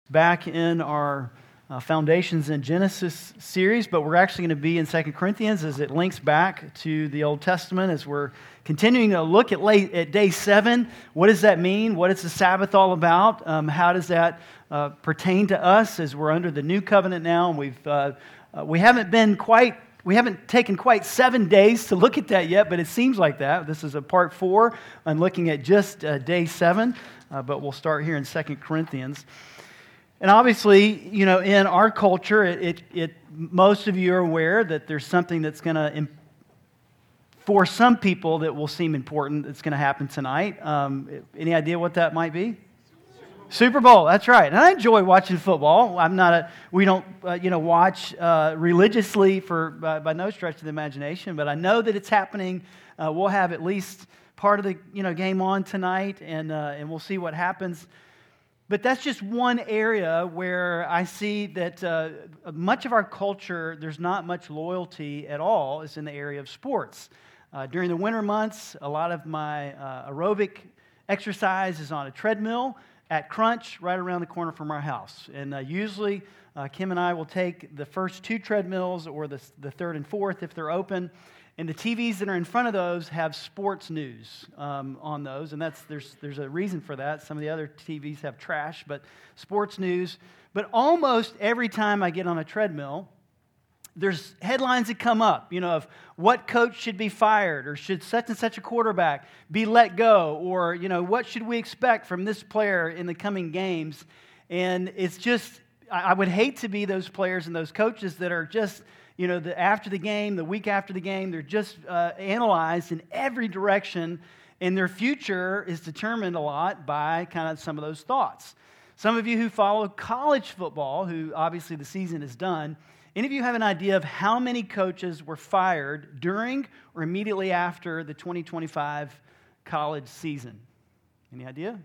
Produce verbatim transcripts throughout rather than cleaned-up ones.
Back in our uh, Foundations in Genesis series, but we're actually going to be in Second Corinthians as it links back to the Old Testament as we're continuing to look at, late, at day seven. What does that mean? What is the Sabbath all about? Um, how does that uh, pertain to us as we're under the new covenant now? And we've uh, uh, we haven't been quite We haven't taken quite seven days to look at that yet, but it seems like that. This is a part four on looking at just uh, day seven, uh, but we'll start here in Second Corinthians. And obviously, you know, in our culture, it, it, it most of you are aware that there's something that's going to, for some people, that will seem important that's going to happen tonight. Um, any idea what that might be? Super Bowl, that's right. And I enjoy watching football. I'm not a, we don't, uh, you know, watch uh, religiously for by, by no stretch of the imagination, but I know that it's happening. Uh, we'll have at least part of the, you know, game on tonight, and uh, and we'll see what happens. But that's just one area where I see that uh, much of our culture, there's not much loyalty at all, is in the area of sports. Uh, during the winter months, a lot of my uh, aerobic exercise is on a treadmill at Crunch, right around the corner from our house. And uh, usually, uh, Kim and I will take the first two treadmills, or the, the third and fourth if they're open. And the T Vs that are in front of those have sports news um, on those, and that's there's there's a reason for that. Some of the other T Vs have trash, but sports news. But almost every time I get on a treadmill, there's headlines that come up, you know, of what coach should be fired, or should such and such a quarterback be let go, or, you know, what should we expect from this player in the coming games. And it's just, I would hate to be those players and those coaches that are just, you know, the, after the game, the week after the game, they're just uh, analyzed in every direction, and their future is determined a lot by kind of some of those thoughts. Some of you who follow college football, who obviously the season is done, any of you have an idea of how many coaches were fired during or immediately after the twenty twenty-five college season? Any idea?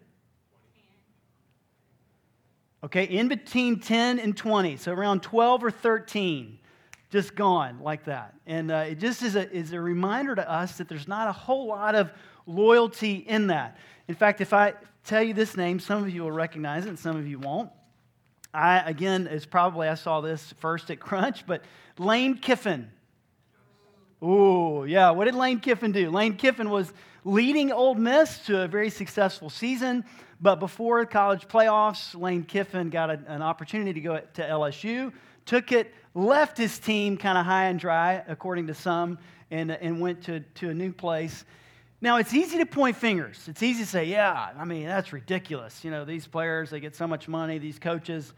Okay, in between ten and twenty, so around twelve or thirteen. Just gone like that. And uh, it just is a, is a reminder to us that there's not a whole lot of loyalty in that. In fact, if I tell you this name, some of you will recognize it and some of you won't. I, again, it's probably, I saw this first at Crunch, but Lane Kiffin. Ooh, yeah, what did Lane Kiffin do? Lane Kiffin was leading Ole Miss to a very successful season, but before college playoffs, Lane Kiffin got a, an opportunity to go to L S U, took it, left his team kind of high and dry, according to some, and, and went to, to a new place. Now, it's easy to point fingers. It's easy to say, yeah, I mean, that's ridiculous. You know, these players, they get so much money, these coaches.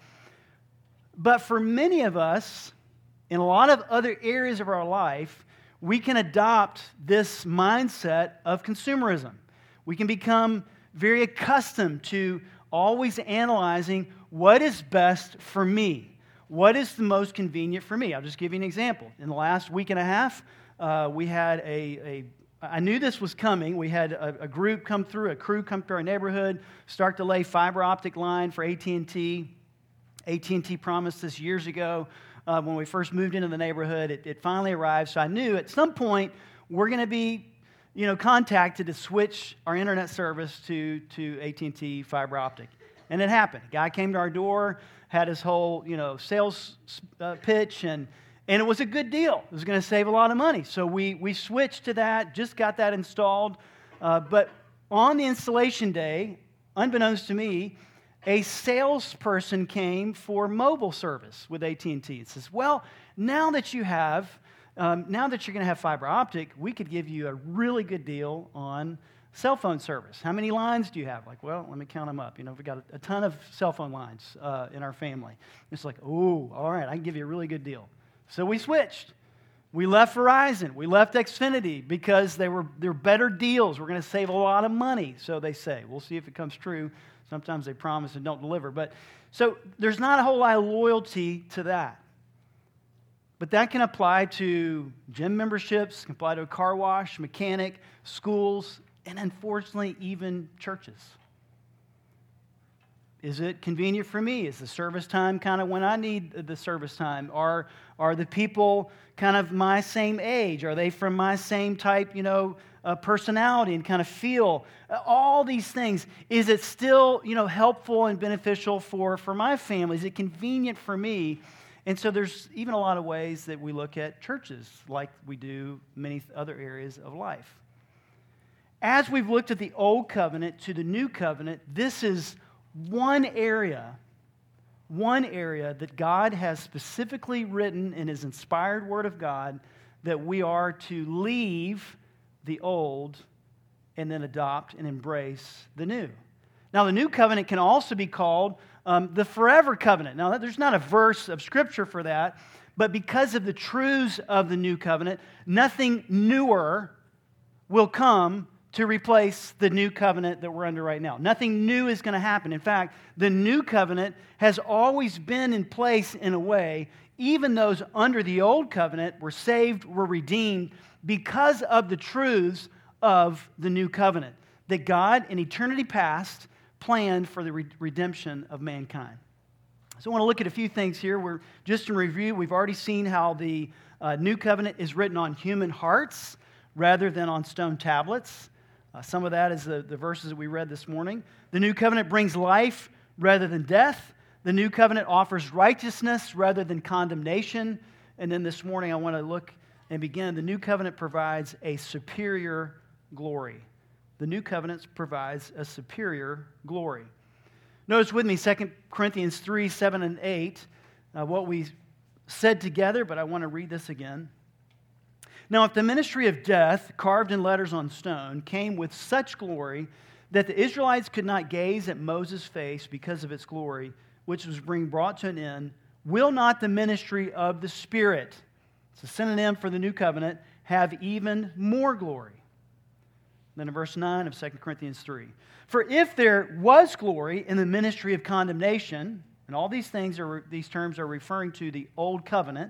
But for many of us, in a lot of other areas of our life, we can adopt this mindset of consumerism. We can become very accustomed to always analyzing what is best for me. What is the most convenient for me? I'll just give you an example. In the last week and a half, uh, we had a, a I knew this was coming. We had a, a group come through, a crew come through our neighborhood, start to lay fiber optic line for A T and T. A T and T promised this years ago uh, when we first moved into the neighborhood. It, it finally arrived, so I knew at some point we're going to be, you know, contacted to switch our internet service to, to A T and T fiber optic. And it happened. A guy came to our door, had his whole, you know, sales uh, pitch, and And it was a good deal. It was going to save a lot of money. So we we switched to that, just got that installed. Uh, but on the installation day, unbeknownst to me, a salesperson came for mobile service with A T and T. It says, well, now that you have, um, now that you're going to have fiber optic, we could give you a really good deal on cell phone service. How many lines do you have? Like, well, let me count them up. You know, we've got a, a ton of cell phone lines uh, in our family. It's like, oh, all right, I can give you a really good deal. So we switched. We left Verizon. We left Xfinity because they were they're better deals. We're going to save a lot of money, so they say. We'll see if it comes true. Sometimes they promise and don't deliver. But so there's not a whole lot of loyalty to that. But that can apply to gym memberships, can apply to a car wash, mechanic, schools, and unfortunately even churches. Is it convenient for me? Is the service time kind of when I need the service time? Are, are the people kind of my same age? Are they from my same type, you know, uh, personality and kind of feel? Uh, all these things. Is it still, you know, helpful and beneficial for, for my family? Is it convenient for me? And so there's even a lot of ways that we look at churches like we do many other areas of life. As we've looked at the Old Covenant to the New Covenant, this is one area, one area that God has specifically written in His inspired Word of God that we are to leave the old and then adopt and embrace the new. Now, the New Covenant can also be called um, the Forever Covenant. Now, there's not a verse of Scripture for that, but because of the truths of the New Covenant, nothing newer will come to replace the new covenant that we're under right now. Nothing new is going to happen. In fact, the new covenant has always been in place in a way, even those under the old covenant were saved, were redeemed because of the truths of the new covenant that God in eternity past planned for the re- redemption of mankind. So I want to look at a few things here. We're just in review. We've already seen how the uh, new covenant is written on human hearts rather than on stone tablets. Uh, some of that is the, the verses that we read this morning. The new covenant brings life rather than death. The new covenant offers righteousness rather than condemnation. And then this morning I want to look and begin. The new covenant provides a superior glory. The new covenant provides a superior glory. Notice with me Second Corinthians three, seven, and eight, uh, what we said together, but I want to read this again. Now, if the ministry of death, carved in letters on stone, came with such glory that the Israelites could not gaze at Moses' face because of its glory, which was being brought to an end, will not the ministry of the Spirit, it's a synonym for the new covenant, have even more glory? Then in verse nine of Second Corinthians three. For if there was glory in the ministry of condemnation, and all these things are these terms are referring to the old covenant.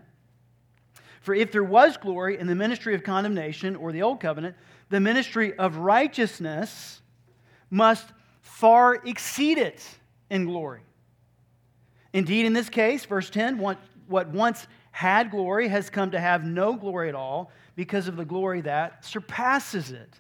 For if there was glory in the ministry of condemnation, or the old covenant, the ministry of righteousness must far exceed it in glory. Indeed, in this case, verse ten, what, what once had glory has come to have no glory at all because of the glory that surpasses it.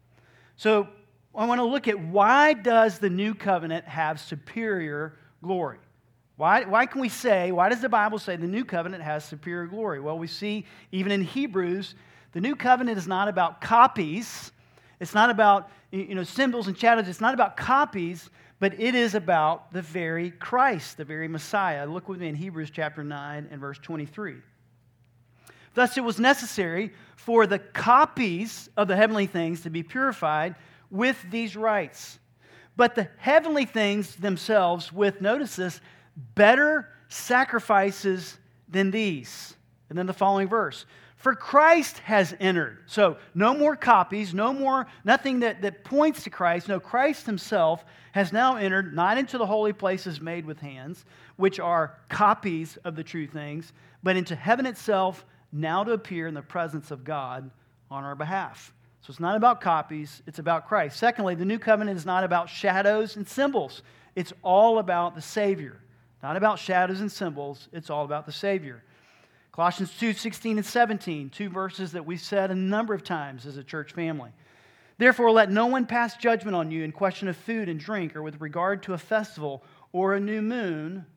So I want to look at why does the new covenant have superior glory? Why, why can we say, why does the Bible say the new covenant has superior glory? Well, we see even in Hebrews, the new covenant is not about copies. It's not about, you know, symbols and shadows. It's not about copies, but it is about the very Christ, the very Messiah. Look with me in Hebrews chapter nine and verse twenty-three. Thus it was necessary for the copies of the heavenly things to be purified with these rites. But the heavenly things themselves with, notice this, better sacrifices than these. And then the following verse. For Christ has entered. So no more copies, no more, nothing that, that points to Christ. No, Christ himself has now entered, not into the holy places made with hands, which are copies of the true things, but into heaven itself, now to appear in the presence of God on our behalf. So it's not about copies, it's about Christ. Secondly, the new covenant is not about shadows and symbols. It's all about the Savior. Not about shadows and symbols, it's all about the Savior. Colossians two, sixteen and seventeen, two verses that we've said a number of times as a church family. Therefore, let no one pass judgment on you in question of food and drink, or with regard to a festival, or a new moon,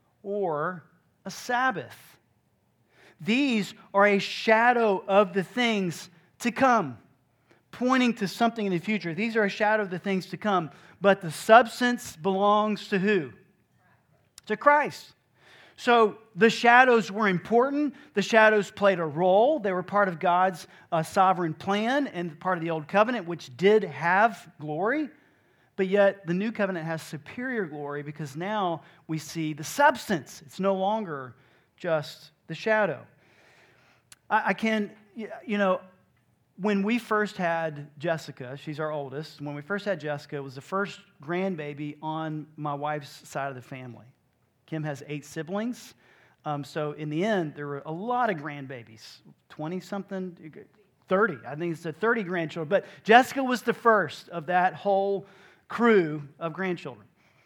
or a Sabbath. These are a shadow of the things to come, pointing to something in the future. These are a shadow of the things to come, but the substance belongs to who? To Christ. So the shadows were important. The shadows played a role. They were part of God's uh, sovereign plan and part of the Old Covenant, which did have glory. But yet the New Covenant has superior glory because now we see the substance. It's no longer just the shadow. I, I can, you know, when we first had Jessica, she's our oldest, when we first had Jessica, it was the first grandbaby on my wife's side of the family. Kim has eight siblings. Um, so in the end, there were a lot of grandbabies, twenty-something, thirty. I think it's a thirty grandchildren. But Jessica was the first of that whole crew of grandchildren.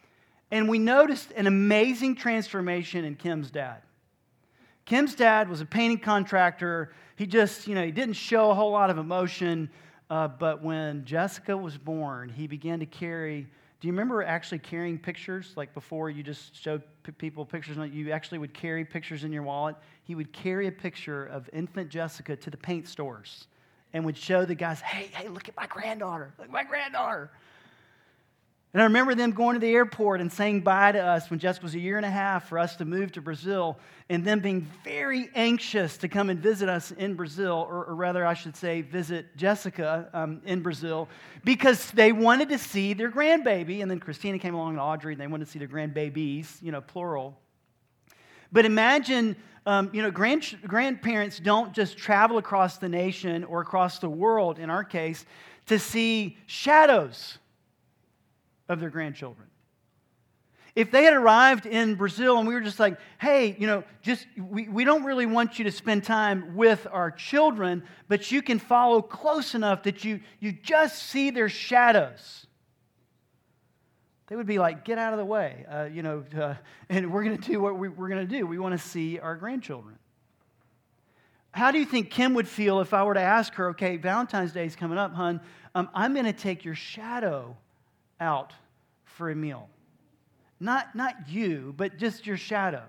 And we noticed an amazing transformation in Kim's dad. Kim's dad was a painting contractor. He just, you know, he didn't show a whole lot of emotion. Uh, but when Jessica was born, he began to carry, do you remember actually carrying pictures? Like before you just showed p- people pictures, you actually would carry pictures in your wallet. He would carry a picture of infant Jessica to the paint stores and would show the guys, hey, hey, look at my granddaughter. Look at my granddaughter. And I remember them going to the airport and saying bye to us when Jessica was a year and a half for us to move to Brazil, and them being very anxious to come and visit us in Brazil, or, or rather I should say visit Jessica um, in Brazil, because they wanted to see their grandbaby. And then Christina came along and Audrey, and they wanted to see their grandbabies, you know, plural. But imagine, um, you know, grand, grandparents don't just travel across the nation or across the world, in our case, to see shadows of their grandchildren. If they had arrived in Brazil and we were just like, hey, you know, just we, we don't really want you to spend time with our children, but you can follow close enough that you, you just see their shadows. They would be like, get out of the way, uh, you know, uh, and we're going to do what we, we're going to do. We want to see our grandchildren. How do you think Kim would feel if I were to ask her, okay, Valentine's Day is coming up, hon, um, I'm going to take your shadow out for a meal. Not, not you, but just your shadow.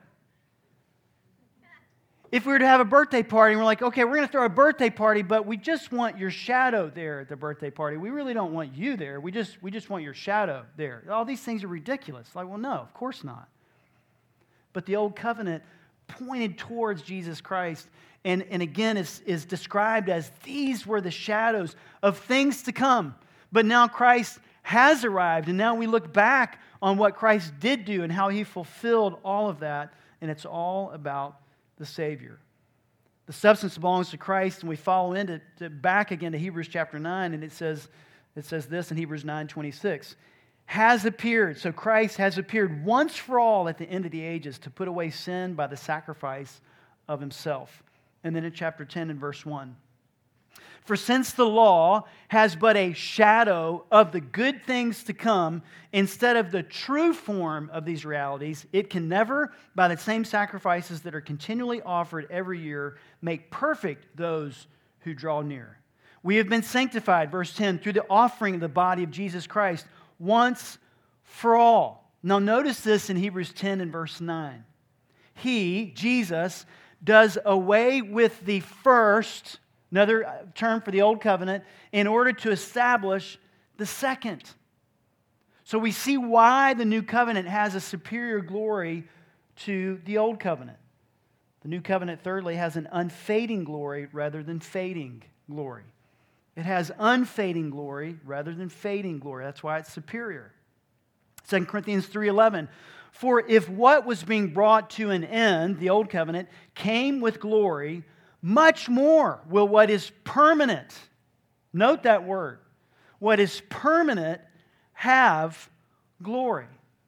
If we were to have a birthday party and we're like, okay, we're going to throw a birthday party, but we just want your shadow there at the birthday party. We really don't want you there. We just, we just want your shadow there. All these things are ridiculous. Like, well, no, of course not. But the old covenant pointed towards Jesus Christ, and, and again is, is described as these were the shadows of things to come. But now Christ has arrived, and now we look back on what Christ did do and how he fulfilled all of that, and it's all about the Savior. The substance belongs to Christ, and we follow into to back again to Hebrews chapter nine, and it says, it says this in Hebrews nine twenty-six, has appeared, so Christ has appeared once for all at the end of the ages to put away sin by the sacrifice of himself. And then in chapter ten and verse one, for since the law has but a shadow of the good things to come, instead of the true form of these realities, it can never, by the same sacrifices that are continually offered every year, make perfect those who draw near. We have been sanctified, verse ten, through the offering of the body of Jesus Christ once for all. Now notice this in Hebrews ten and verse nine. He, Jesus, does away with the first, another term for the old covenant, in order to establish the second. So we see why the new covenant has a superior glory to the old covenant. The new covenant, thirdly, has an unfading glory rather than fading glory. It has unfading glory rather than fading glory. That's why it's superior. Second Corinthians three eleven, for if what was being brought to an end, the old covenant, came with glory, much more will what is permanent, note that word, what is permanent have glory.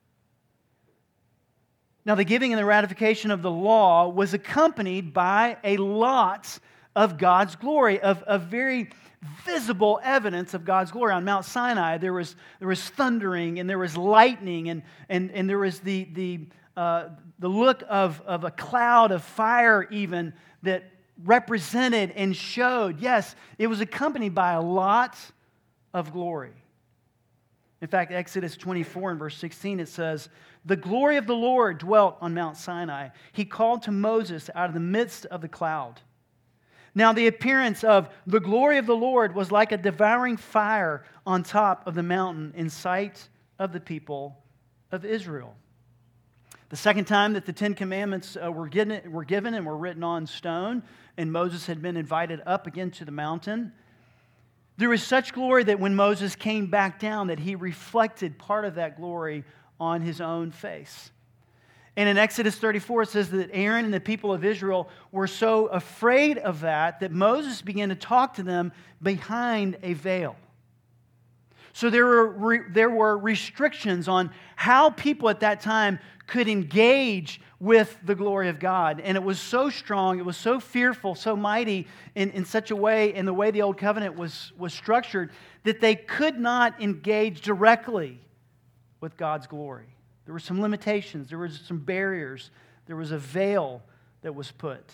Now, the giving and the ratification of the law was accompanied by a lot of God's glory, of, of very visible evidence of God's glory. On Mount Sinai, there was, there was thundering, and there was lightning, and, and, and there was the, the, uh, the look of, of a cloud of fire even that represented and showed, yes, it was accompanied by a lot of glory. In fact, Exodus twenty-four and verse sixteen, it says, the glory of the Lord dwelt on Mount Sinai. He called to Moses out of the midst of the cloud. Now the appearance of the glory of the Lord was like a devouring fire on top of the mountain in sight of the people of Israel. The second time that the Ten Commandments uh, were, given, were given and were written on stone, and Moses had been invited up again to the mountain, there was such glory that when Moses came back down, that he reflected part of that glory on his own face. And in Exodus thirty-four, it says that Aaron and the people of Israel were so afraid of that that Moses began to talk to them behind a veil. So there were, there were restrictions on how people at that time could engage with the glory of God. And it was so strong, it was so fearful, so mighty in, in such a way, in the way the Old Covenant was, was structured, that they could not engage directly with God's glory. There were some limitations. There were some barriers. There was a veil that was put.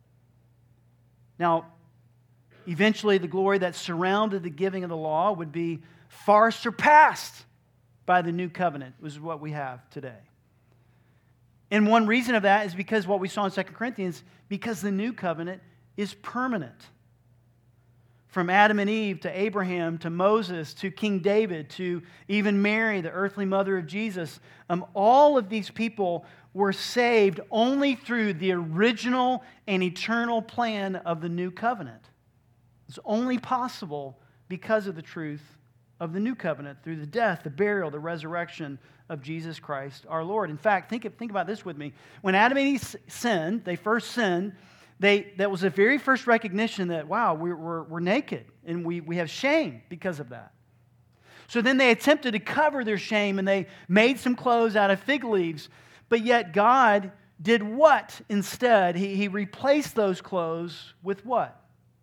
Now, eventually the glory that surrounded the giving of the law would be far surpassed by the new covenant, which is what we have today. And one reason of that is because what we saw in Second Corinthians, because the new covenant is permanent. From Adam and Eve to Abraham to Moses to King David to even Mary, the earthly mother of Jesus, um, all of these people were saved only through the original and eternal plan of the new covenant. It's only possible because of the truth of the new covenant, through the death, the burial, the resurrection of Jesus Christ our Lord. In fact, think, think about this with me. When Adam and Eve sinned, they first sinned, they, that was the very first recognition that, wow, we're, we're, we're naked, and we, we have shame because of that. So then they attempted to cover their shame, and they made some clothes out of fig leaves, but yet God did what instead? He, he replaced those clothes with what?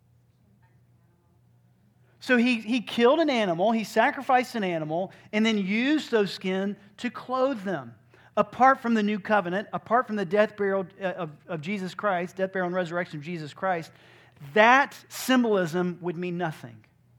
So he, he killed an animal, he sacrificed an animal, and then used those skin to clothe them. Apart from the new covenant, apart from the death, burial of, of Jesus Christ, death, burial, and resurrection of Jesus Christ, that symbolism would mean nothing.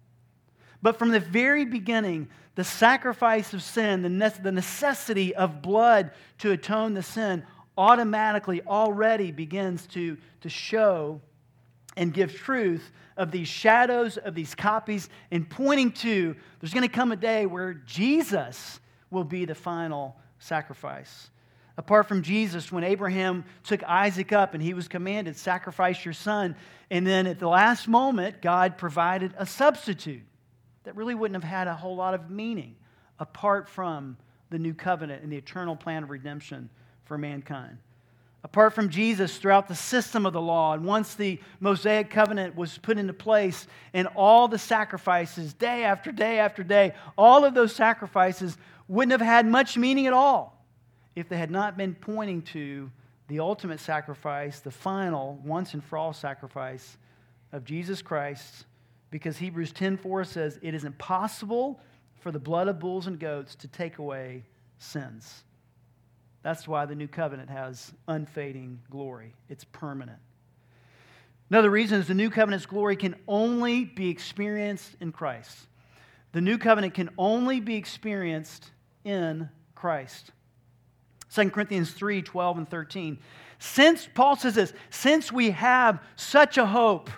But from the very beginning, the sacrifice of sin, the necessity of blood to atone the sin, automatically already begins to, to show and give truth of these shadows, of these copies, and pointing to there's going to come a day where Jesus will be the final sacrifice. Apart from Jesus, when Abraham took Isaac up and he was commanded, sacrifice your son, and then at the last moment, God provided a substitute that really wouldn't have had a whole lot of meaning apart from the new covenant and the eternal plan of redemption for mankind. Apart from Jesus, throughout the system of the law, and once the Mosaic covenant was put into place, and all the sacrifices, day after day after day, all of those sacrifices wouldn't have had much meaning at all if they had not been pointing to the ultimate sacrifice, the final, once and for all sacrifice of Jesus Christ, because Hebrews ten four says, it is impossible for the blood of bulls and goats to take away sins. That's why the new covenant has unfading glory. It's permanent. Another reason is the new covenant's glory can only be experienced in Christ. The new covenant can only be experienced in Christ. Second Corinthians three twelve and thirteen. Since, Paul says this, since we have such a hope.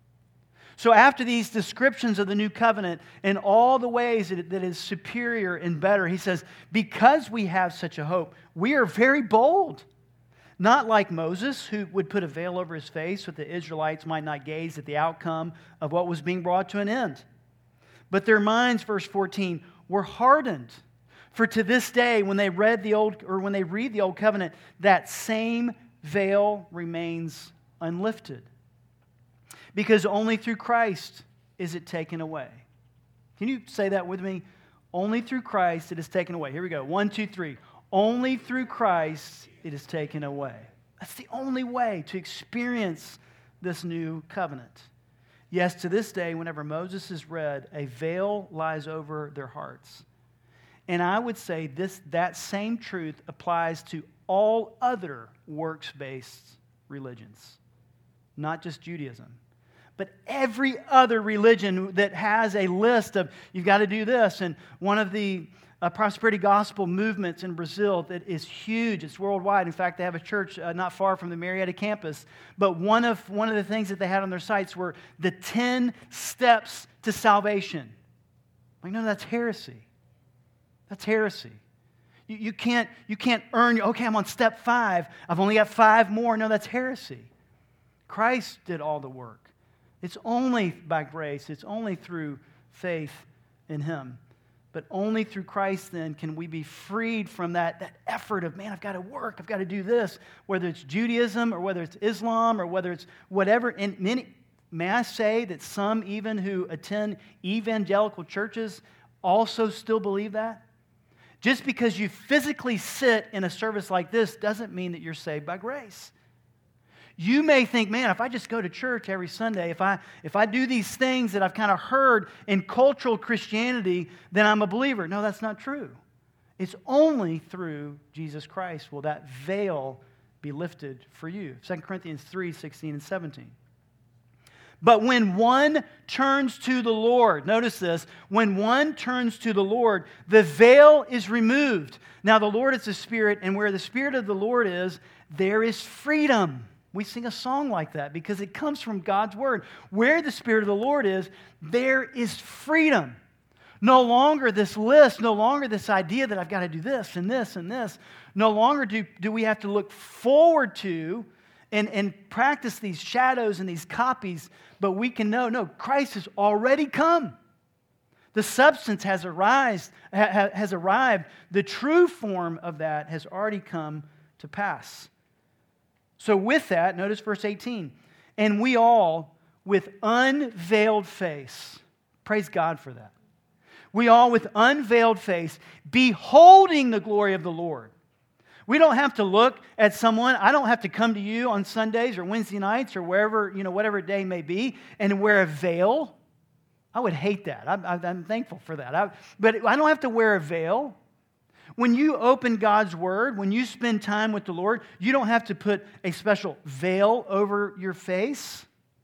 So after these descriptions of the new covenant and all the ways that it that is superior and better, he says, because we have such a hope, we are very bold. Not like Moses, who would put a veil over his face so that the Israelites might not gaze at the outcome of what was being brought to an end. But their minds, verse fourteen, were hardened. For to this day, when they read the old, or when they read the old covenant, that same veil remains unlifted. Because only through Christ is it taken away. Can you say that with me? Only through Christ it is taken away. Here we go. One, two, three. Only through Christ it is taken away. That's the only way to experience this new covenant. Yes, to this day, whenever Moses is read, a veil lies over their hearts. And I would say this, that same truth applies to all other works-based religions, not just Judaism. But every other religion that has a list of, you've got to do this. And one of the uh, prosperity gospel movements in Brazil that is huge. It's worldwide. In fact, they have a church uh, not far from the Marietta campus. But one of, one of the things that they had on their sites were the ten steps to salvation. Like, no, that's heresy. That's heresy. You, you, can't, you can't earn, okay, I'm on step five. I've only got five more. No, that's heresy. Christ did all the work. It's only by grace. It's only through faith in Him. But only through Christ, then, can we be freed from that, that effort of, man, I've got to work, I've got to do this, whether it's Judaism or whether it's Islam or whether it's whatever. And many, may I say that some even who attend evangelical churches also still believe that? Just because you physically sit in a service like this doesn't mean that you're saved by grace. You may think, man, if I just go to church every Sunday, if I if I do these things that I've kind of heard in cultural Christianity, then I'm a believer. No, that's not true. It's only through Jesus Christ will that veil be lifted for you. Second Corinthians three, sixteen and seventeen. But when one turns to the Lord, notice this, when one turns to the Lord, the veil is removed. Now the Lord is the Spirit, and where the Spirit of the Lord is, there is freedom. We sing a song like that because it comes from God's Word. Where the Spirit of the Lord is, there is freedom. No longer this list, no longer this idea that I've got to do this and this and this. No longer do, do we have to look forward to and, and practice these shadows and these copies, but we can know, no, Christ has already come. The substance has arrived, has arrived. The true form of that has already come to pass. So with that, notice verse eighteen. And we all, with unveiled face, praise God for that. We all, with unveiled face, beholding the glory of the Lord. We don't have to look at someone. I don't have to come to you on Sundays or Wednesday nights or wherever, you know, whatever day may be, and wear a veil. I would hate that. I'm, I'm thankful for that. I, but I don't have to wear a veil. When you open God's Word, when you spend time with the Lord, you don't have to put a special veil over your face.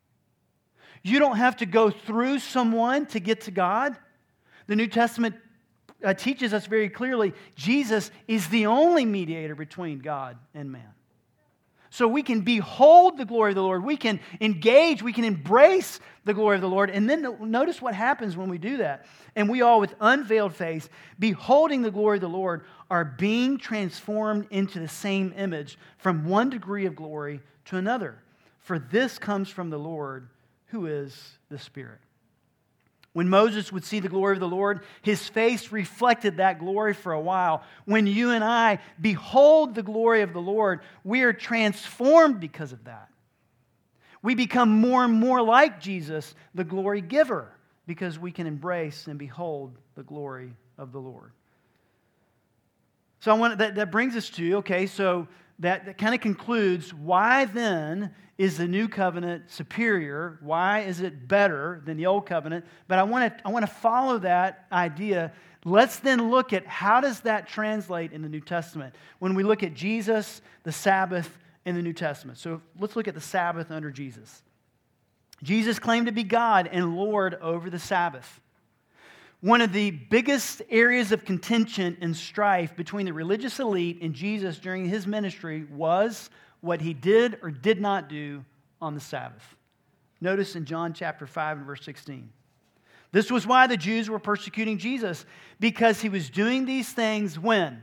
You don't have to go through someone to get to God. The New Testament uh, teaches us very clearly, Jesus is the only mediator between God and man. So we can behold the glory of the Lord. We can engage. We can embrace the glory of the Lord. And then notice what happens when we do that. And we all, with unveiled face, beholding the glory of the Lord, are being transformed into the same image from one degree of glory to another. For this comes from the Lord, who is the Spirit. When Moses would see the glory of the Lord, his face reflected that glory for a while. When you and I behold the glory of the Lord, we are transformed because of that. We become more and more like Jesus, the glory giver, because we can embrace and behold the glory of the Lord. So I want that, that brings us to, okay, so that, that kind of concludes, why then is the new covenant superior? Why is it better than the old covenant? But I want to I want to follow that idea. Let's then look at how does that translate in the New Testament when we look at Jesus, the Sabbath, in the New Testament. So let's look at the Sabbath under Jesus. Jesus claimed to be God and Lord over the Sabbath. One of the biggest areas of contention and strife between the religious elite and Jesus during his ministry was what he did or did not do on the Sabbath. Notice in John chapter five and verse sixteen. This was why the Jews were persecuting Jesus, because he was doing these things when?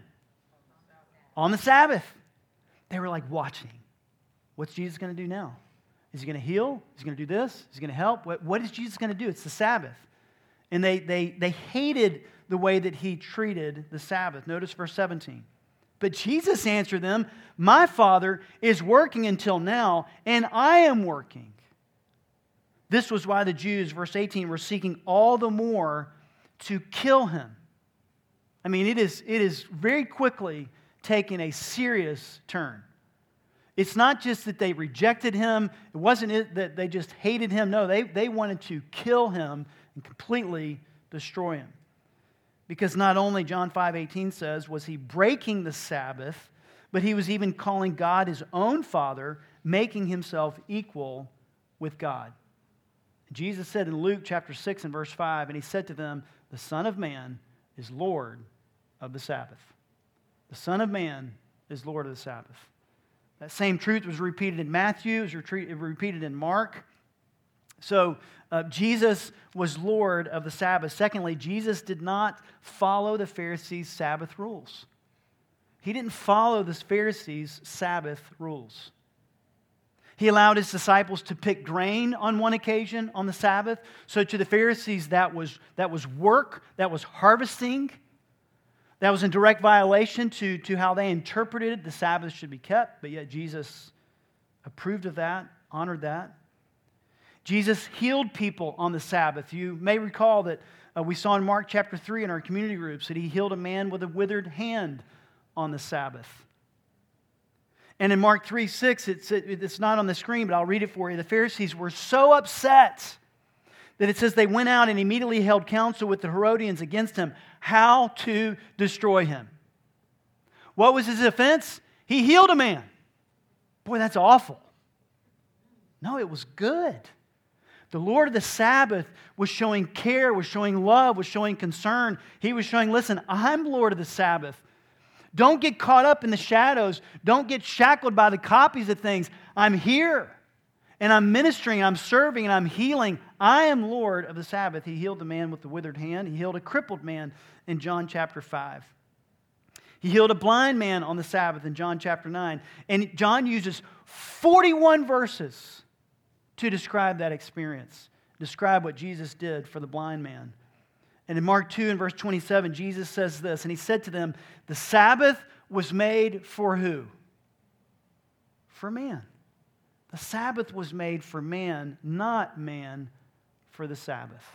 On the Sabbath. They were like watching. What's Jesus going to do now? Is he going to heal? Is he going to do this? Is he going to help? What, what is Jesus going to do? It's the Sabbath. And they, they, they hated the way that he treated the Sabbath. Notice verse seventeen. But Jesus answered them, my Father is working until now, and I am working. This was why the Jews, verse eighteen, were seeking all the more to kill him. I mean, it is, it is very quickly taking a serious turn. It's not just that they rejected him. It wasn't it that they just hated him. No, they, they wanted to kill him and completely destroy him. Because not only, John five eighteen says, was he breaking the Sabbath, but he was even calling God his own Father, making himself equal with God. Jesus said in Luke chapter six and verse five, and he said to them, the Son of Man is Lord of the Sabbath. The Son of Man is Lord of the Sabbath. That same truth was repeated in Matthew, it was repeated in Mark. So uh, Jesus was Lord of the Sabbath. Secondly, Jesus did not follow the Pharisees' Sabbath rules. He didn't follow the Pharisees' Sabbath rules. He allowed his disciples to pick grain on one occasion on the Sabbath. So to the Pharisees, that was, that was work, that was harvesting. That was in direct violation to, to how they interpreted the Sabbath should be kept. But yet Jesus approved of that, honored that. Jesus healed people on the Sabbath. You may recall that uh, we saw in Mark chapter three in our community groups that he healed a man with a withered hand on the Sabbath. And in Mark three six, it's, it's not on the screen, but I'll read it for you. The Pharisees were so upset that it says they went out and immediately held counsel with the Herodians against him, how to destroy him. What was his offense? He healed a man. Boy, that's awful. No, it was good. The Lord of the Sabbath was showing care, was showing love, was showing concern. He was showing, listen, I'm Lord of the Sabbath. Don't get caught up in the shadows. Don't get shackled by the copies of things. I'm here, and I'm ministering, and I'm serving, and I'm healing. I am Lord of the Sabbath. He healed the man with the withered hand. He healed a crippled man in John chapter five. He healed a blind man on the Sabbath in John chapter nine. And John uses forty-one verses to describe that experience, describe what Jesus did for the blind man. And in Mark two and verse twenty-seven, Jesus says this, and he said to them, the Sabbath was made for who? For man. The Sabbath was made for man, not man for the Sabbath.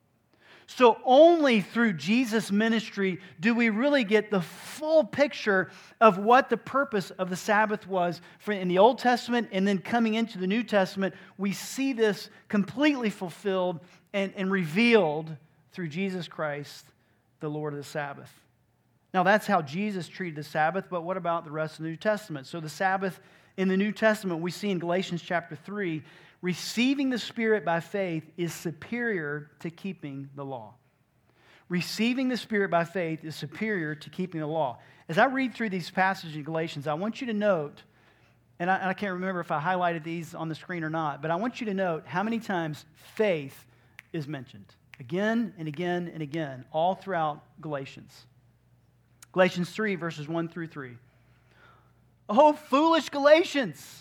So only through Jesus' ministry do we really get the full picture of what the purpose of the Sabbath was. For in the Old Testament and then coming into the New Testament, we see this completely fulfilled and, and revealed through Jesus Christ, the Lord of the Sabbath. Now that's how Jesus treated the Sabbath, but what about the rest of the New Testament? So the Sabbath in the New Testament, we see in Galatians chapter three, receiving the Spirit by faith is superior to keeping the law. Receiving the Spirit by faith is superior to keeping the law. As I read through these passages in Galatians, I want you to note, and I, and I can't remember if I highlighted these on the screen or not, but I want you to note how many times faith is mentioned. Again and again and again, all throughout Galatians. Galatians three, verses one through three. Oh, foolish Galatians!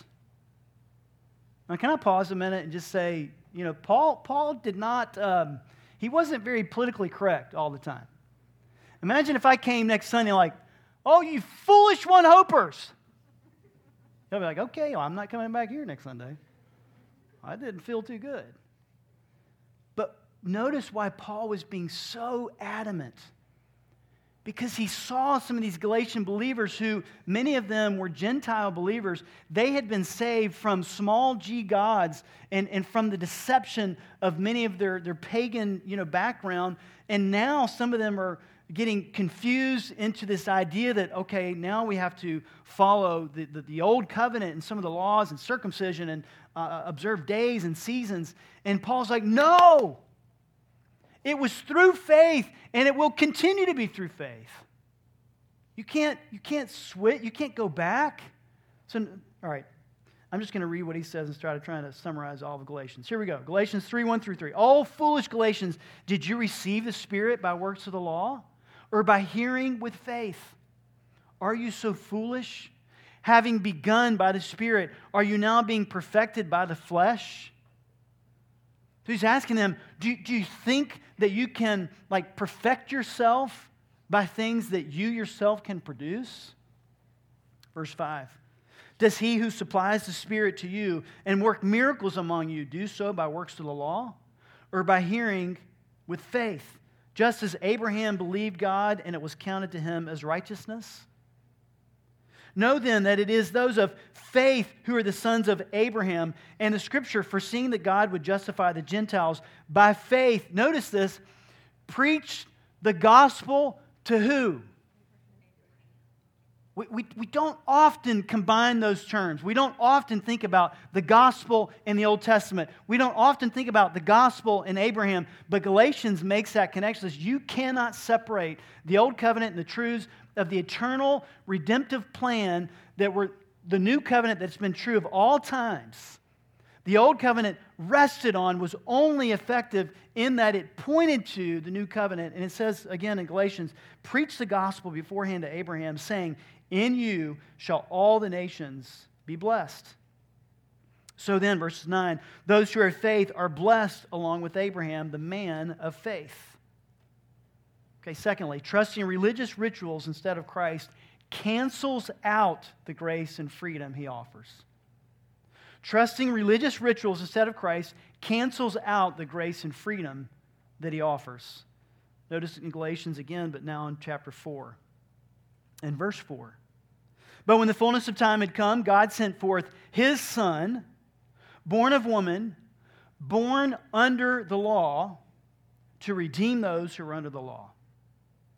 Now, can I pause a minute and just say, you know, Paul, Paul did not, um, he wasn't very politically correct all the time. Imagine if I came next Sunday like, oh, you foolish one-hopers. He'll be like, okay, well, I'm not coming back here next Sunday. I didn't feel too good. But notice why Paul was being so adamant. Because he saw some of these Galatian believers who, many of them were Gentile believers. They had been saved from small g gods and, and from the deception of many of their, their pagan, you know, background. And now some of them are getting confused into this idea that, okay, now we have to follow the, the, the old covenant and some of the laws and circumcision and uh, observe days and seasons. And Paul's like, no! It was through faith, and it will continue to be through faith. You can't, you can't switch. You can't go back. So, all right, I'm just going to read what he says and try to try to summarize all of Galatians. Here we go. Galatians three, one through three. Oh, foolish Galatians, did you receive the Spirit by works of the law, or by hearing with faith? Are you so foolish? Having begun by the Spirit, are you now being perfected by the flesh? So he's asking them, do, do you think that you can like perfect yourself by things that you yourself can produce? Verse five. Does he who supplies the Spirit to you and work miracles among you do so by works of the law, or by hearing with faith? Just as Abraham believed God and it was counted to him as righteousness? Know then that it is those of faith who are the sons of Abraham. And the Scripture, foreseeing that God would justify the Gentiles by faith, notice this, preached the gospel to who? We, we, we don't often combine those terms. We don't often think about the gospel in the Old Testament. We don't often think about the gospel in Abraham. But Galatians makes that connection. You cannot separate the Old Covenant and the truths of the eternal redemptive plan that were the new covenant that's been true of all times. The old covenant rested on was only effective in that it pointed to the new covenant. And it says again in Galatians, preach the gospel beforehand to Abraham, saying, in you shall all the nations be blessed. So then, verse nine, those who are of faith are blessed along with Abraham, the man of faith. Okay, secondly, trusting religious rituals instead of Christ cancels out the grace and freedom he offers. Trusting religious rituals instead of Christ cancels out the grace and freedom that he offers. Notice it in Galatians again, but now in chapter four. And verse four. But when the fullness of time had come, God sent forth his Son, born of woman, born under the law, to redeem those who are under the law.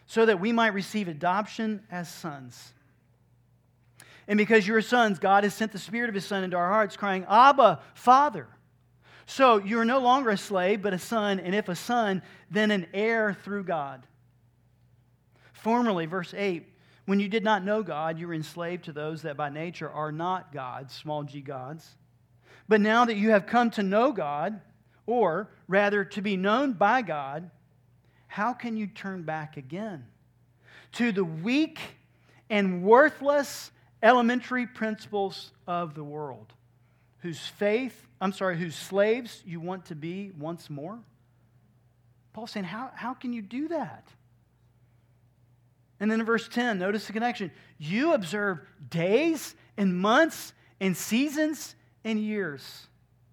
so that we might receive adoption as sons. And because you are sons, God has sent the Spirit of His Son into our hearts, crying, Abba, Father. So you are no longer a slave, but a son, and if a son, then an heir through God. Formerly, verse eight, when you did not know God, you were enslaved to those that by nature are not gods, small g gods. But now that you have come to know God, or rather to be known by God, how can you turn back again to the weak and worthless elementary principles of the world, whose faith, I'm sorry, whose slaves you want to be once more? Paul's saying, how, how can you do that? And then in verse ten, notice the connection. You observe days and months and seasons and years.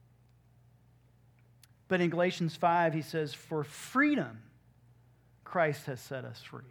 But in Galatians five, he says, for freedom, Christ has set us free.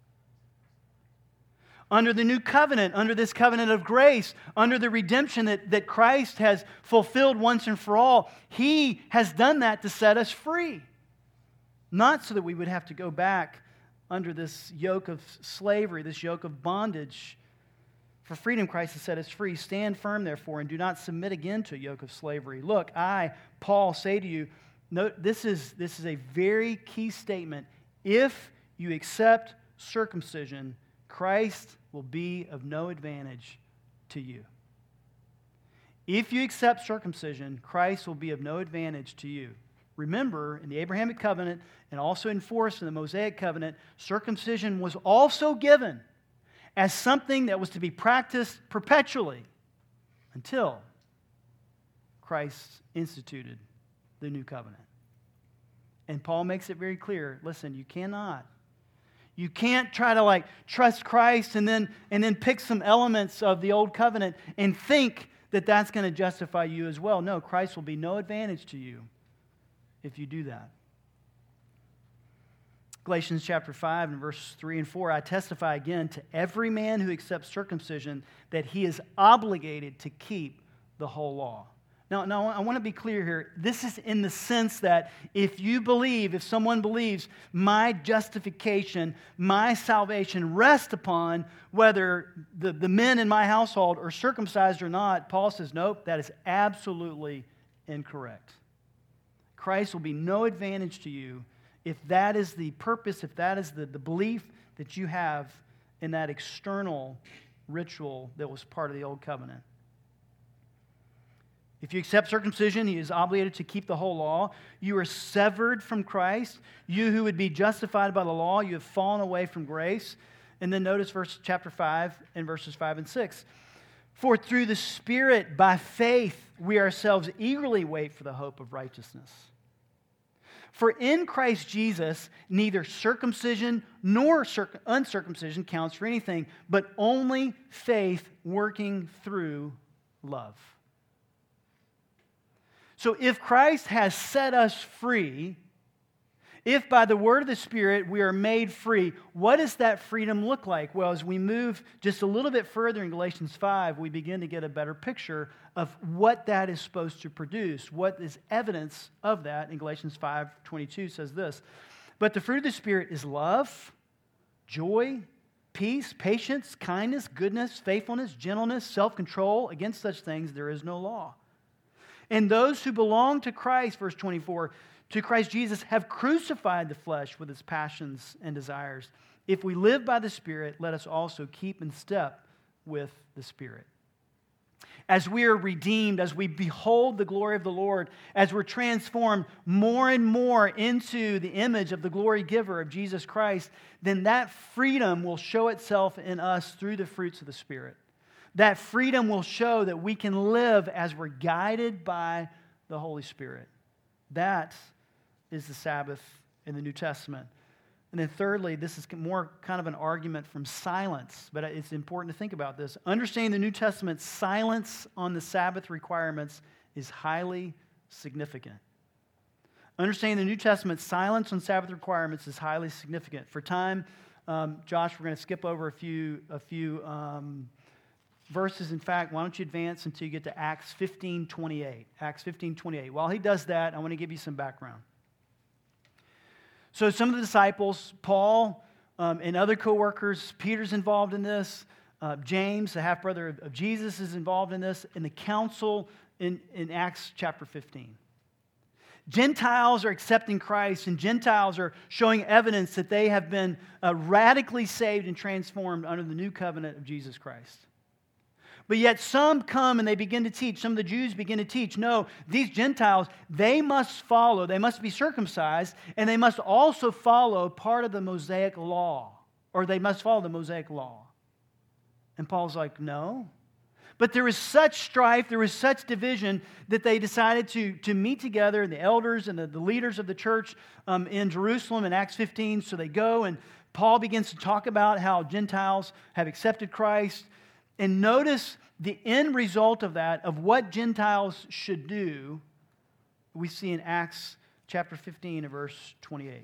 Under the new covenant, under this covenant of grace, under the redemption that, that Christ has fulfilled once and for all, He has done that to set us free. Not so that we would have to go back under this yoke of slavery, this yoke of bondage. For freedom, Christ has set us free. Stand firm, therefore, and do not submit again to a yoke of slavery. Look, I, Paul, say to you, note, this is, this is a very key statement. If you accept circumcision, Christ will be of no advantage to you. If you accept circumcision, Christ will be of no advantage to you. Remember, in the Abrahamic covenant and also enforced in the Mosaic covenant, circumcision was also given as something that was to be practiced perpetually until Christ instituted the new covenant. And Paul makes it very clear, listen, you cannot You can't try to like trust Christ and then, and then pick some elements of the old covenant and think that that's going to justify you as well. No, Christ will be no advantage to you if you do that. Galatians chapter five and verses three and four, I testify again to every man who accepts circumcision that he is obligated to keep the whole law. Now, now, I want to be clear here. This is in the sense that if you believe, if someone believes, my justification, my salvation rests upon whether the, the men in my household are circumcised or not, Paul says, nope, that is absolutely incorrect. Christ will be no advantage to you if that is the purpose, if that is the, the belief that you have in that external ritual that was part of the old covenant. If you accept circumcision, he is obligated to keep the whole law. You are severed from Christ. You who would be justified by the law, you have fallen away from grace. And then notice verse chapter five and verses five and six. For through the Spirit, by faith, we ourselves eagerly wait for the hope of righteousness. For in Christ Jesus, neither circumcision nor circ- uncircumcision counts for anything, but only faith working through love. So if Christ has set us free, if by the word of the Spirit we are made free, what does that freedom look like? Well, as we move just a little bit further in Galatians five, we begin to get a better picture of what that is supposed to produce. What is evidence of that? In Galatians five twenty-two says this, but the fruit of the Spirit is love, joy, peace, patience, kindness, goodness, faithfulness, gentleness, self-control. Against such things there is no law. And those who belong to Christ, verse twenty-four, to Christ Jesus, have crucified the flesh with its passions and desires. If we live by the Spirit, let us also keep in step with the Spirit. As we are redeemed, as we behold the glory of the Lord, as we're transformed more and more into the image of the glory giver of Jesus Christ, then that freedom will show itself in us through the fruits of the Spirit. That freedom will show that we can live as we're guided by the Holy Spirit. That is the Sabbath in the New Testament. And then thirdly, this is more kind of an argument from silence, but it's important to think about this. Understanding the New Testament's silence on the Sabbath requirements is highly significant. Understanding the New Testament's silence on Sabbath requirements is highly significant. For time, um, Josh, we're going to skip over a few, a few um, verses. In fact, why don't you advance until you get to Acts fifteen twenty-eight. Acts fifteen twenty-eight. While he does that, I want to give you some background. So some of the disciples, Paul, um, and other co-workers. Peter's involved in this. Uh, James, the half-brother of, of Jesus, is involved in this. In the council in, in Acts chapter fifteen. Gentiles are accepting Christ, and Gentiles are showing evidence that they have been uh, radically saved and transformed under the new covenant of Jesus Christ. But yet some come and they begin to teach, some of the Jews begin to teach, no, these Gentiles, they must follow, they must be circumcised, and they must also follow part of the Mosaic law, or they must follow the Mosaic law. And Paul's like, no. But there was such strife, there was such division that they decided to, to meet together, the elders and the, the leaders of the church um, in Jerusalem in Acts fifteen. So they go and Paul begins to talk about how Gentiles have accepted Christ. And notice the end result of that, of what Gentiles should do, we see in Acts chapter fifteen and verse twenty-eight.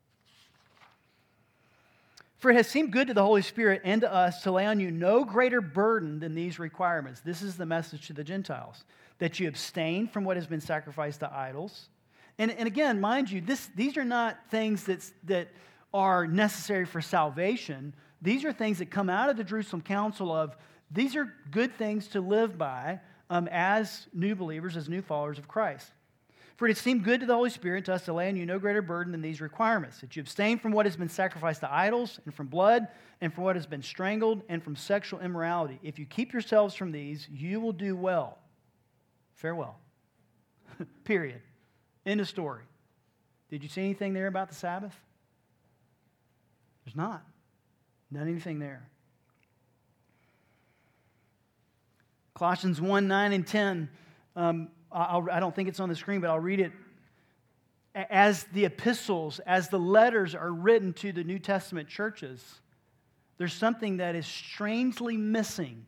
For it has seemed good to the Holy Spirit and to us to lay on you no greater burden than these requirements. This is the message to the Gentiles, that you abstain from what has been sacrificed to idols. And, and again, mind you, this, these are not things that's, that are necessary for salvation. These are things that come out of the Jerusalem Council of, these are good things to live by um, as new believers, as new followers of Christ. For it seemed good to the Holy Spirit to us to lay on you no greater burden than these requirements, that you abstain from what has been sacrificed to idols, and from blood, and from what has been strangled, and from sexual immorality. If you keep yourselves from these, you will do well. Farewell. Period. End of story. Did you see anything there about the Sabbath? There's not. Not anything there. Colossians one, nine, and ten. Um, I'll, I don't think it's on the screen, but I'll read it. As the epistles, as the letters are written to the New Testament churches, there's something that is strangely missing.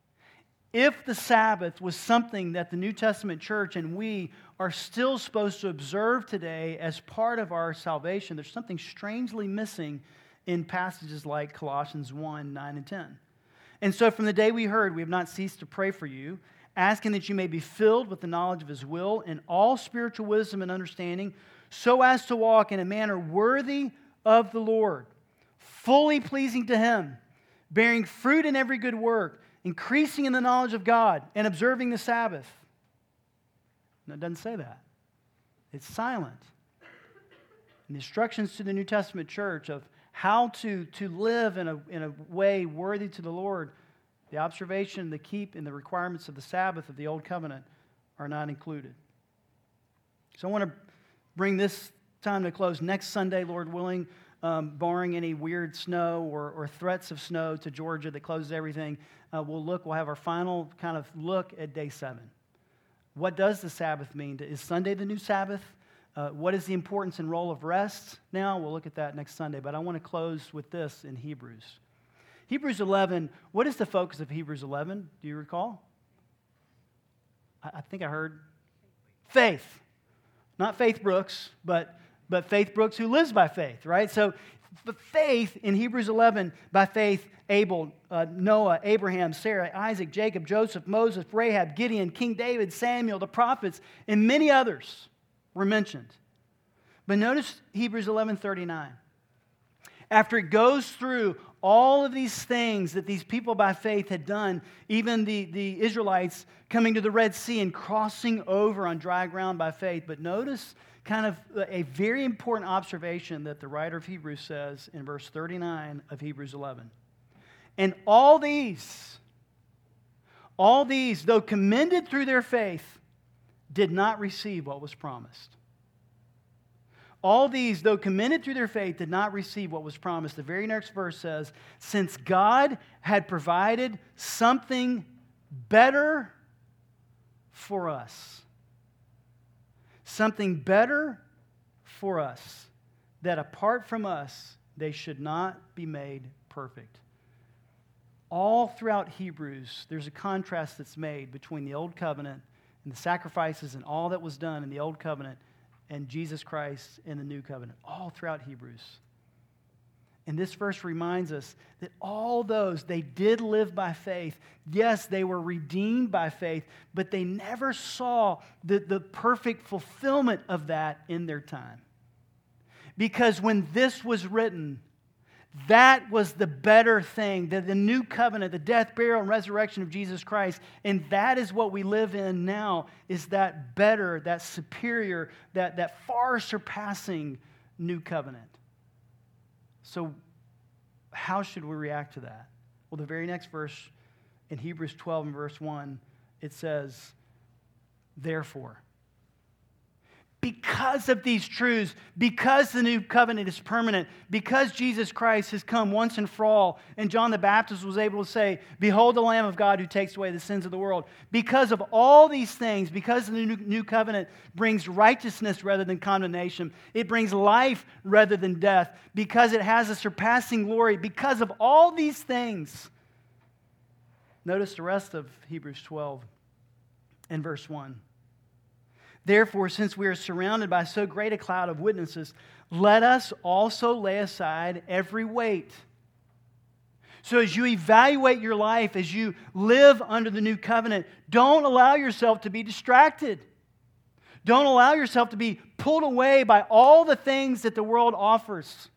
If the Sabbath was something that the New Testament church and we are still supposed to observe today as part of our salvation, there's something strangely missing in passages like Colossians one, nine, and ten. And so from the day we heard, we have not ceased to pray for you, asking that you may be filled with the knowledge of His will in all spiritual wisdom and understanding, so as to walk in a manner worthy of the Lord, fully pleasing to Him, bearing fruit in every good work, increasing in the knowledge of God, and observing the Sabbath. No, it doesn't say that. It's silent. And the instructions to the New Testament church of how to, to live in a, in a way worthy to the Lord, the observation, the keep, and the requirements of the Sabbath of the Old Covenant are not included. So I want to bring this time to close. Next Sunday, Lord willing, um, barring any weird snow or, or threats of snow to Georgia that closes everything, uh, we'll look, we'll have our final kind of look at day seven. What does the Sabbath mean? Is Sunday the new Sabbath? Uh, what is the importance and role of rest now? We'll look at that next Sunday, but I want to close with this in Hebrews. Hebrews eleven, what is the focus of Hebrews eleven? Do you recall? I, I think I heard faith. Not Faith Brooks, but, but Faith Brooks who lives by faith, right? So the faith in Hebrews eleven, by faith, Abel, uh, Noah, Abraham, Sarah, Isaac, Jacob, Joseph, Moses, Rahab, Gideon, King David, Samuel, the prophets, and many others were mentioned. But notice Hebrews eleven thirty-nine. After it goes through all of these things that these people by faith had done, even the, the Israelites coming to the Red Sea and crossing over on dry ground by faith. But notice kind of a very important observation that the writer of Hebrews says in verse thirty-nine of Hebrews eleven. And all these, all these, though commended through their faith, did not receive what was promised. All these, though commended through their faith, did not receive what was promised. The very next verse says, since God had provided something better for us. Something better for us, that apart from us, they should not be made perfect. All throughout Hebrews, there's a contrast that's made between the Old Covenant and the sacrifices and all that was done in the Old Covenant and Jesus Christ in the New Covenant, all throughout Hebrews. And this verse reminds us that all those, they did live by faith. Yes, they were redeemed by faith, but they never saw the, the perfect fulfillment of that in their time. Because when this was written, That was the better thing, the, the new covenant, the death, burial, and resurrection of Jesus Christ. And that is what we live in now, is that better, that superior, that, that far surpassing new covenant. So how should we react to that? Well, the very next verse in Hebrews twelve and verse one, it says, therefore, because of these truths, because the new covenant is permanent, because Jesus Christ has come once and for all, and John the Baptist was able to say, behold the Lamb of God who takes away the sins of the world. Because of all these things, because the new, new covenant brings righteousness rather than condemnation, it brings life rather than death, because it has a surpassing glory, because of all these things. Notice the rest of Hebrews twelve and verse one. Therefore, since we are surrounded by so great a cloud of witnesses, let us also lay aside every weight. So as you evaluate your life, as you live under the new covenant, don't allow yourself to be distracted. Don't allow yourself to be pulled away by all the things that the world offers.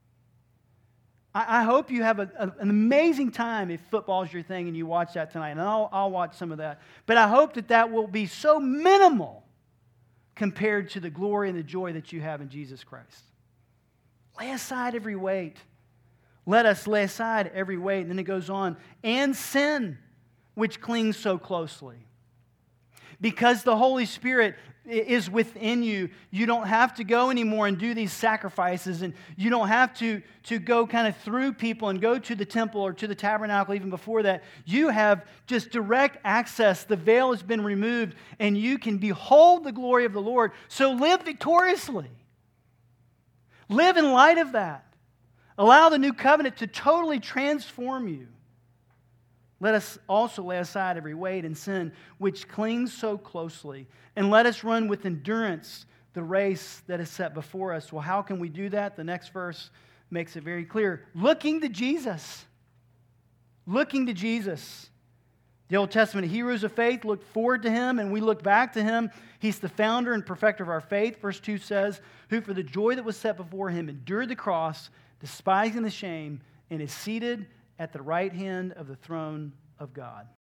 I, I hope you have a, a, an amazing time if football is your thing and you watch that tonight. And I'll, I'll watch some of that. But I hope that that will be so minimal compared to the glory and the joy that you have in Jesus Christ. Lay aside every weight. Let us lay aside every weight. And then it goes on, and sin, which clings so closely. Because the Holy Spirit is within you, you don't have to go anymore and do these sacrifices, and you don't have to, to go kind of through people and go to the temple or to the tabernacle even before that. You have just direct access. The veil has been removed, and you can behold the glory of the Lord. So live victoriously. Live in light of that. Allow the new covenant to totally transform you. Let us also lay aside every weight and sin which clings so closely, and let us run with endurance the race that is set before us. Well, how can we do that? The next verse makes it very clear. Looking to Jesus. Looking to Jesus. The Old Testament heroes of faith looked forward to Him, and we look back to Him. He's the founder and perfecter of our faith. Verse two says, who for the joy that was set before Him endured the cross, despising the shame, and is seated at the right hand of the throne of God.